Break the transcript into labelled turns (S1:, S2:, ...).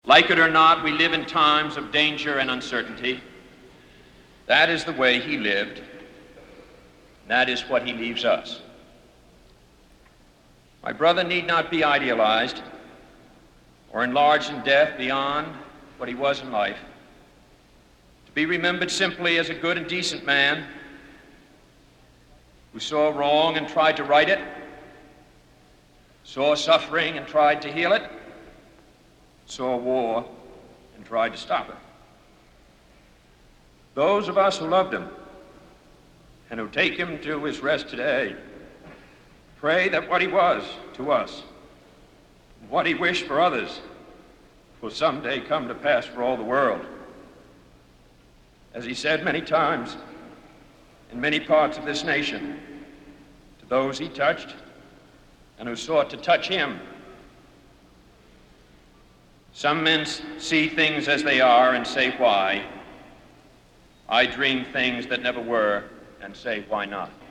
S1: Like it or not, we live in times of danger and uncertainty. That is the way he lived. That is what he leaves us. My brother need not be idealized or enlarged in death beyond what he was in life. To be remembered simply as a good and decent man who saw wrong and tried to right it, saw suffering and tried to heal it, saw war and tried to stop it. Those of us who loved him and who take him to his rest today pray that what he was to us, what he wished for others, will someday come to pass for all the world. As he said many times in many parts of this nation, to those he touched and who sought to touch him. Some men see things as they are and say, why? I dream things that never were and say, why not?